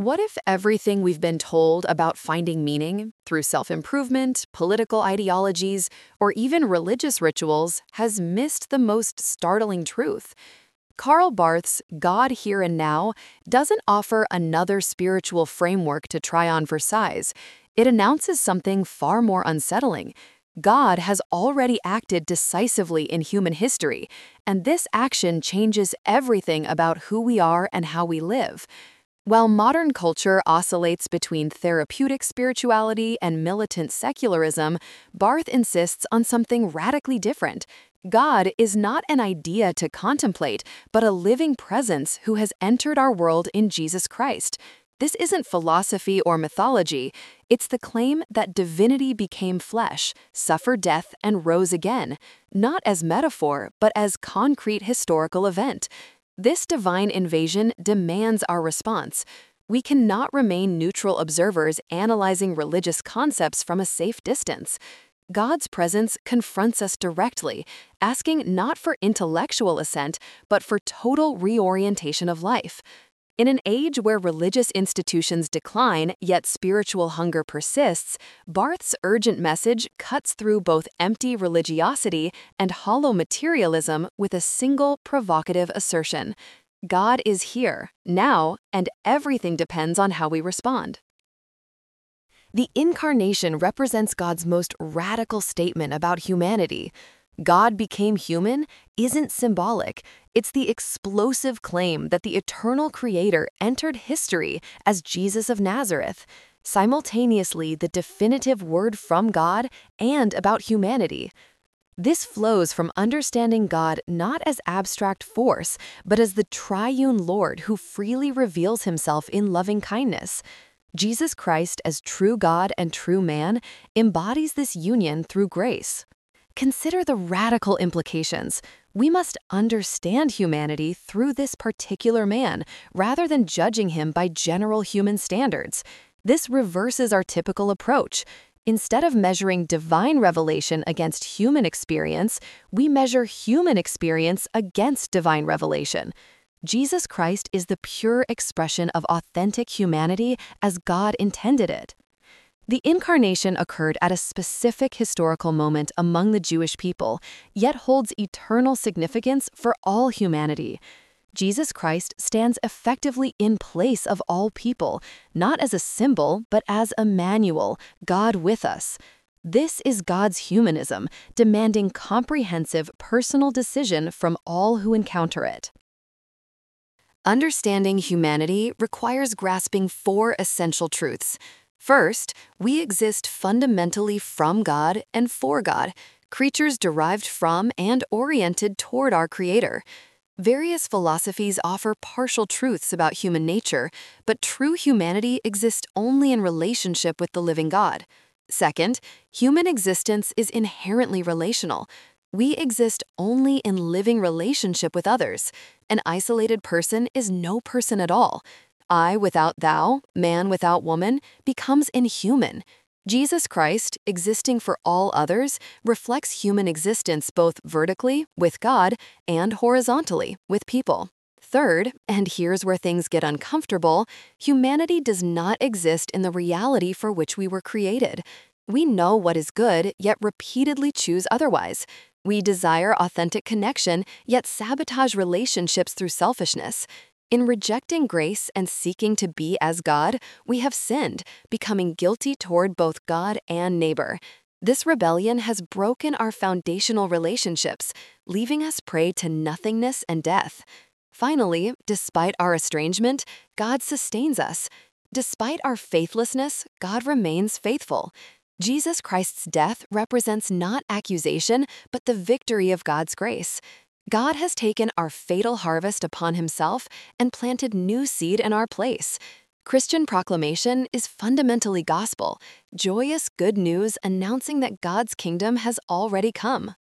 What if everything we've been told about finding meaning through self-improvement, political ideologies, or even religious rituals has missed the most startling truth? Karl Barth's God Here and Now doesn't offer another spiritual framework to try on for size. It announces something far more unsettling. God has already acted decisively in human history, and this action changes everything about who we are and how we live. While modern culture oscillates between therapeutic spirituality and militant secularism, Barth insists on something radically different. God is not an idea to contemplate, but a living presence who has entered our world in Jesus Christ. This isn't philosophy or mythology. It's the claim that divinity became flesh, suffered death, and rose again, not as metaphor, but as concrete historical event. This divine invasion demands our response. We cannot remain neutral observers analyzing religious concepts from a safe distance. God's presence confronts us directly, asking not for intellectual assent, but for total reorientation of life. In an age where religious institutions decline, yet spiritual hunger persists, Barth's urgent message cuts through both empty religiosity and hollow materialism with a single provocative assertion. God is here, now, and everything depends on how we respond. The Incarnation represents God's most radical statement about humanity. God became human isn't symbolic. It's the explosive claim that the eternal Creator entered history as Jesus of Nazareth, simultaneously the definitive word from God and about humanity. This flows from understanding God not as abstract force, but as the triune Lord who freely reveals himself in loving kindness. Jesus Christ, as true God and true man, embodies this union through grace. Consider the radical implications. We must understand humanity through this particular man, rather than judging him by general human standards. This reverses our typical approach. Instead of measuring divine revelation against human experience, we measure human experience against divine revelation. Jesus Christ is the pure expression of authentic humanity as God intended it. The Incarnation occurred at a specific historical moment among the Jewish people, yet holds eternal significance for all humanity. Jesus Christ stands effectively in place of all people, not as a symbol, but as Emmanuel, God with us. This is God's humanism, demanding comprehensive personal decision from all who encounter it. Understanding humanity requires grasping four essential truths. First, we exist fundamentally from God and for God, creatures derived from and oriented toward our Creator. Various philosophies offer partial truths about human nature, but true humanity exists only in relationship with the living God. Second, human existence is inherently relational. We exist only in living relationship with others. An isolated person is no person at all. I without thou, man without woman, becomes inhuman. Jesus Christ, existing for all others, reflects human existence both vertically, with God, and horizontally, with people. Third, and here's where things get uncomfortable, humanity does not exist in the reality for which we were created. We know what is good, yet repeatedly choose otherwise. We desire authentic connection, yet sabotage relationships through selfishness. In rejecting grace and seeking to be as God, we have sinned, becoming guilty toward both God and neighbor. This rebellion has broken our foundational relationships, leaving us prey to nothingness and death. Finally, despite our estrangement, God sustains us. Despite our faithlessness, God remains faithful. Jesus Christ's death represents not accusation, but the victory of God's grace. God has taken our fatal harvest upon himself and planted new seed in our place. Christian proclamation is fundamentally gospel, joyous good news announcing that God's kingdom has already come.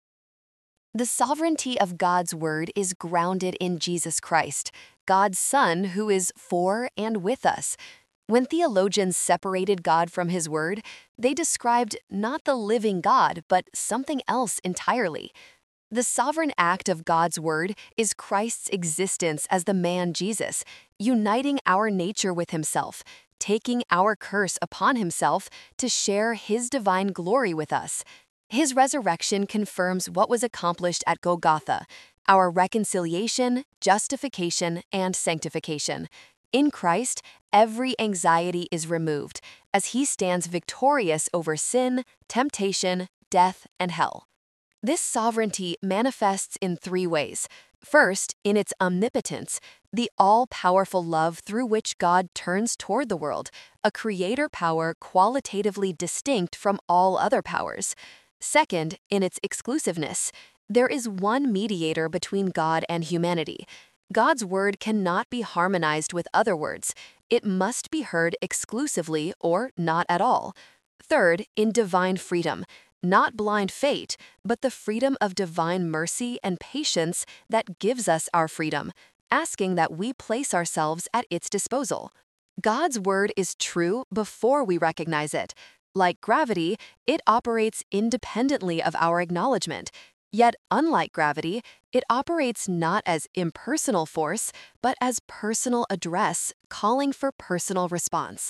The sovereignty of God's word is grounded in Jesus Christ, God's Son who is for and with us. When theologians separated God from his word, they described not the living God, but something else entirely. The sovereign act of God's word is Christ's existence as the man Jesus, uniting our nature with himself, taking our curse upon himself to share his divine glory with us. His resurrection confirms what was accomplished at Golgotha, our reconciliation, justification, and sanctification. In Christ, every anxiety is removed, as he stands victorious over sin, temptation, death, and hell. This sovereignty manifests in three ways. First, in its omnipotence, the all-powerful love through which God turns toward the world, a creator power qualitatively distinct from all other powers. Second, in its exclusiveness, there is one mediator between God and humanity. God's word cannot be harmonized with other words. It must be heard exclusively or not at all. Third, in divine freedom, not blind fate, but the freedom of divine mercy and patience that gives us our freedom, asking that we place ourselves at its disposal. God's word is true before we recognize it. Like gravity, it operates independently of our acknowledgement. Yet, unlike gravity, it operates not as impersonal force, but as personal address, calling for personal response.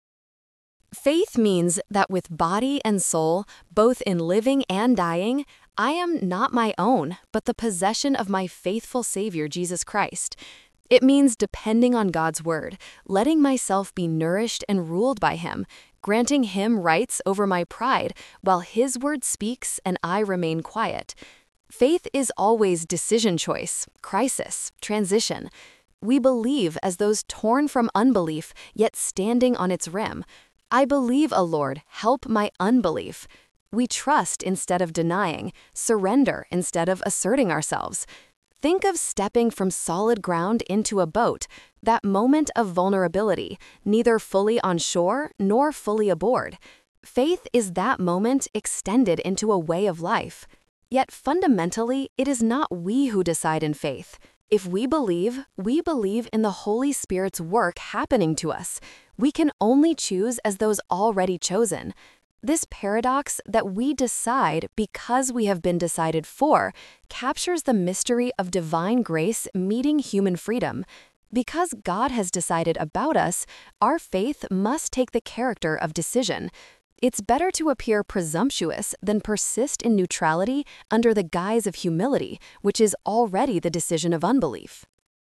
Faith means that with body and soul, both in living and dying, I am not my own, but the possession of my faithful Savior, Jesus Christ. It means depending on God's word, letting myself be nourished and ruled by him, granting him rights over my pride, while his word speaks and I remain quiet. Faith is always decision choice, crisis, transition. We believe as those torn from unbelief, yet standing on its rim. I believe, O Lord, help my unbelief. We trust instead of denying, surrender instead of asserting ourselves. Think of stepping from solid ground into a boat, that moment of vulnerability, neither fully on shore nor fully aboard. Faith is that moment extended into a way of life. Yet fundamentally, it is not we who decide in faith. If we believe in the Holy Spirit's work happening to us. We can only choose as those already chosen. This paradox that we decide because we have been decided for captures the mystery of divine grace meeting human freedom. Because God has decided about us, our faith must take the character of decision. It's better to appear presumptuous than persist in neutrality under the guise of humility, which is already the decision of unbelief.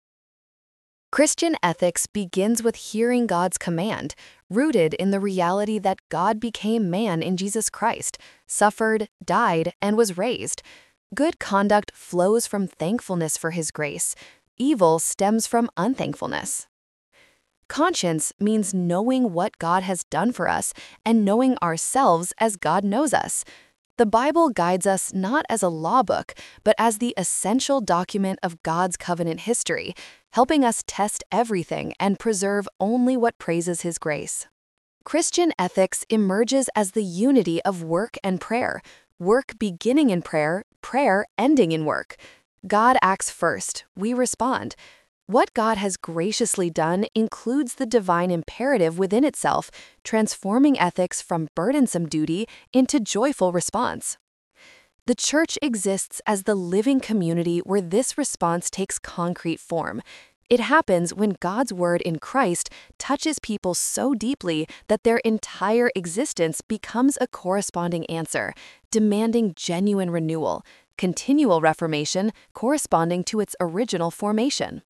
Christian ethics begins with hearing God's command, rooted in the reality that God became man in Jesus Christ, suffered, died, and was raised. Good conduct flows from thankfulness for his grace. Evil stems from unthankfulness. Conscience means knowing what God has done for us and knowing ourselves as God knows us. The Bible guides us not as a law book, but as the essential document of God's covenant history, helping us test everything and preserve only what praises his grace. Christian ethics emerges as the unity of work and prayer, work beginning in prayer, prayer ending in work. God acts first, we respond. What God has graciously done includes the divine imperative within itself, transforming ethics from burdensome duty into joyful response. The church exists as the living community where this response takes concrete form. It happens when God's word in Christ touches people so deeply that their entire existence becomes a corresponding answer, demanding genuine renewal, continual reformation corresponding to its original formation.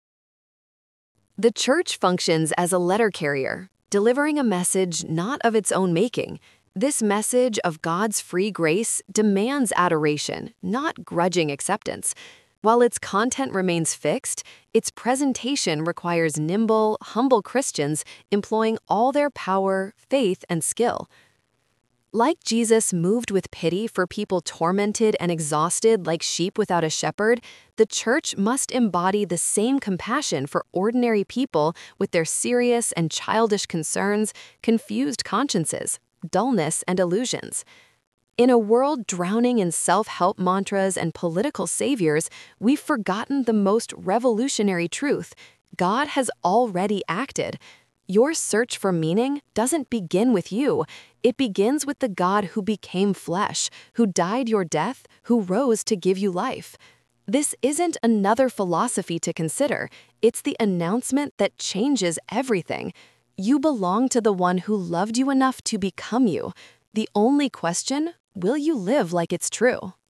The church functions as a letter carrier, delivering a message not of its own making. This message of God's free grace demands adoration, not grudging acceptance. While its content remains fixed, its presentation requires nimble, humble Christians employing all their power, faith, and skill. Like Jesus moved with pity for people tormented and exhausted like sheep without a shepherd, the church must embody the same compassion for ordinary people with their serious and childish concerns, confused consciences, dullness, and illusions. In a world drowning in self-help mantras and political saviors, we've forgotten the most revolutionary truth: God has already acted. Your search for meaning doesn't begin with you. It begins with the God who became flesh, who died your death, who rose to give you life. This isn't another philosophy to consider, it's the announcement that changes everything. You belong to the one who loved you enough to become you. The only question, will you live like it's true?